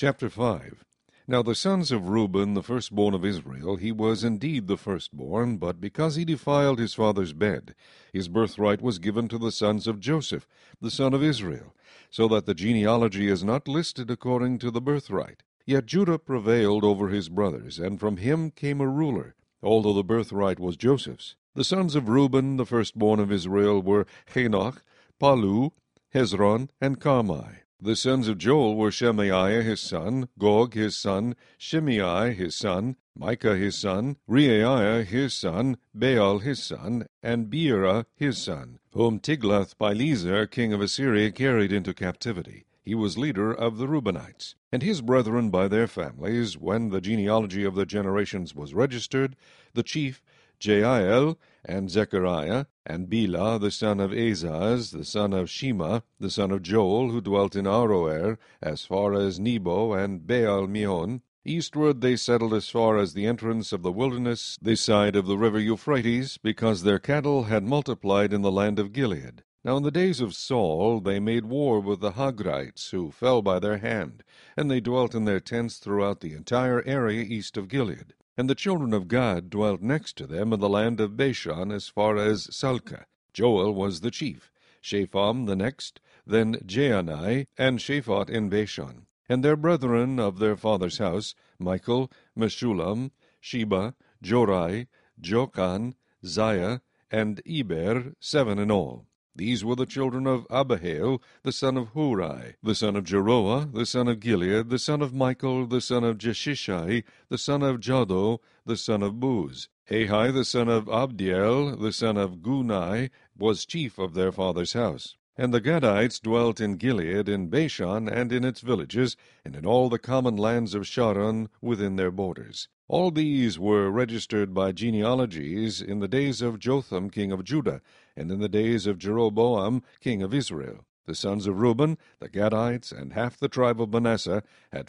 Chapter 5. Now the sons of Reuben, the firstborn of Israel, he was indeed the firstborn, but because he defiled his father's bed, his birthright was given to the sons of Joseph, the son of Israel, so that the genealogy is not listed according to the birthright. Yet Judah prevailed over his brothers, and from him came a ruler, although the birthright was Joseph's. The sons of Reuben, the firstborn of Israel, were Hanoch, Pallu, Hezron, and Carmi. The sons of Joel were Shemaiah his son, Gog his son, Shimei his son, Micah his son, Reiah his son, Baal his son, and Beerah his son, whom Tiglath-Pileser king of Assyria carried into captivity. He was leader of the Reubenites. And his brethren by their families, when the genealogy of their generations was registered, the chief Jeiel, and Zechariah, and Bela the son of Azaz, the son of Shema, the son of Joel, who dwelt in Aroer, as far as Nebo and Baal-Meon. Eastward they settled as far as the entrance of the wilderness, this side of the river Euphrates, because their cattle had multiplied in the land of Gilead. Now in the days of Saul they made war with the Hagrites, who fell by their hand, and they dwelt in their tents throughout the entire area east of Gilead. And the children of Gad dwelt next to them in the land of Bashan as far as Salcah. Joel was the chief, Shapham the next, then Jaanai, and Shaphat in Bashan. And their brethren of their father's house, Michael, Meshullam, Sheba, Jorai, Jokan, Ziah, and Eber, 7 in all. These were the children of Abihail, the son of Hurai, the son of Jeroah, the son of Gilead, the son of Michael, the son of Jeshishai, the son of Jado, the son of Buz. Ahi, the son of Abdiel, the son of Gunai, was chief of their father's house. And the Gadites dwelt in Gilead, in Bashan, and in its villages, and in all the common lands of Sharon within their borders. All these were registered by genealogies in the days of Jotham king of Judah, and in the days of Jeroboam king of Israel. The sons of Reuben, the Gadites, and half the tribe of Manasseh had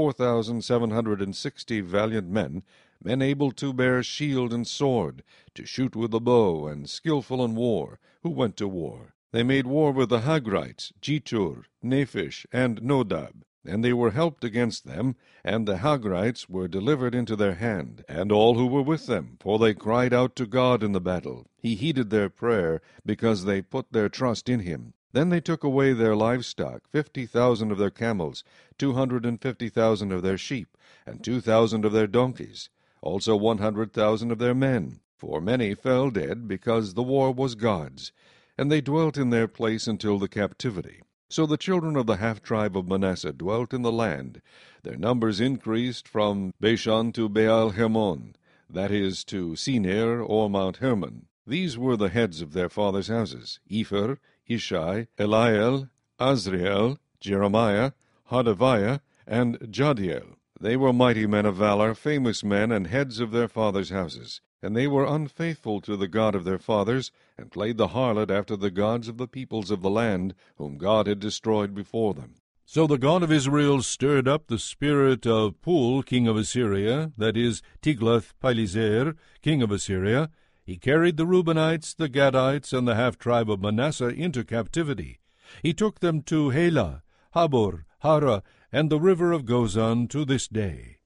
44,760 valiant men, men able to bear shield and sword, to shoot with the bow, and skillful in war, who went to war. They made war with the Hagrites, Jetur, Naphish, and Nodab, and they were helped against them, and the Hagrites were delivered into their hand, and all who were with them, for they cried out to God in the battle. He heeded their prayer, because they put their trust in him. Then they took away their livestock, 50,000 of their camels, 250,000 of their sheep, and 2,000 of their donkeys, also 100,000 of their men, for many fell dead, because the war was God's. And they dwelt in their place until the captivity. So the children of the half-tribe of Manasseh dwelt in the land. Their numbers increased from Bashan to Baal-Hermon, that is, to Senir or Mount Hermon. These were the heads of their fathers' houses: Epher, Ishai, Eliel, Azriel, Jeremiah, Hodaviah, and Jadiel. They were mighty men of valor, famous men, and heads of their fathers' houses. And they were unfaithful to the God of their fathers, and played the harlot after the gods of the peoples of the land, whom God had destroyed before them. So the God of Israel stirred up the spirit of Pul, king of Assyria, that is, Tiglath-Pileser, king of Assyria. He carried the Reubenites, the Gadites, and the half-tribe of Manasseh into captivity. He took them to Helah, Habor, Hara, and the river of Gozan to this day.